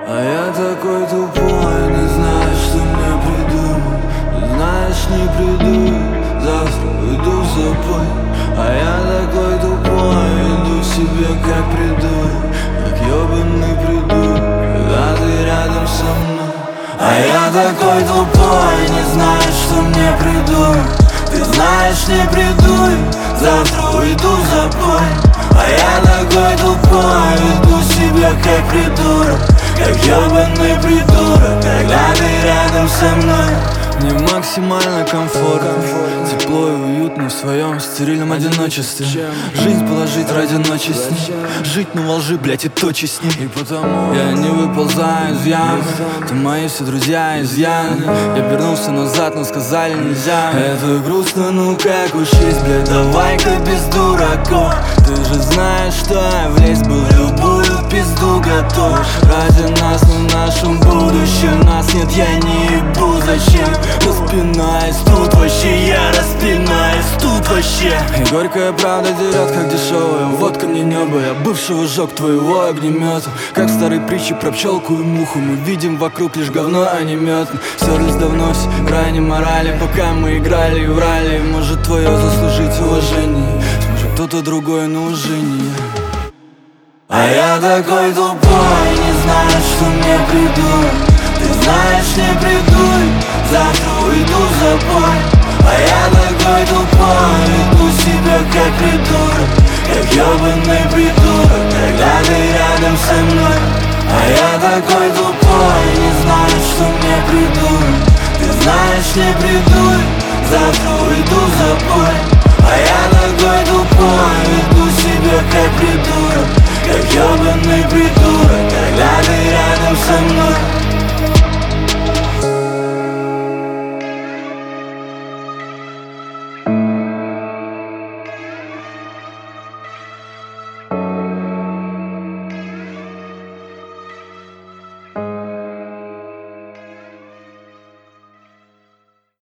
А я такой тупой, не знаю, что мне придумать. Знаешь, не приду, завтра уйду в запой. А я такой тупой, иду себе как придурок, как ёбаный придурок, когда ты рядом со мной. А я такой тупой, не знаю, что мне придумать. Ты знаешь, не приду, завтра уйду в запой. А я такой тупой, иду себе как придурок, как ёбаный придурок, когда ты рядом со мной. Мне максимально комфортно, тепло и уютно в своем стерильном одиночестве. Жизнь положить ради ночи с ней, жить на во лжи, блять, и точи с ней. И потому я не выползаю из ямы, ты мои все друзья изъяны. Я вернулся назад, но сказали нельзя. Это грустно, ну как учись, блять, давай-ка без дураков. Ты же знаешь, что я влезть был в любую пизду готов. Ради нас, но в нашем будущем нас нет, я не ебу, зачем? Распинаюсь тут вообще, я распинаюсь тут вообще. И горькая правда дерет, как дешевая водка мне небо. Я бывшего жёг твоего огнемета, как в старой притче про пчелку и муху. Мы видим вокруг лишь говно, а не мёд. Стерлись давно все грани морали, пока мы играли и врали. Может твое заслужить уважение сможет кто-то другой, но уже не я. А я такой тупой, не знаю, что мне придумать. Ты знаешь, не приду, завтра уйду в запой. А я такой тупой, иду себе как придурок, как ёбаный придурок, когда ты рядом со мной. А я такой тупой, не знаю, что мне придумать. Ты знаешь, не приду, завтра уйду в запой.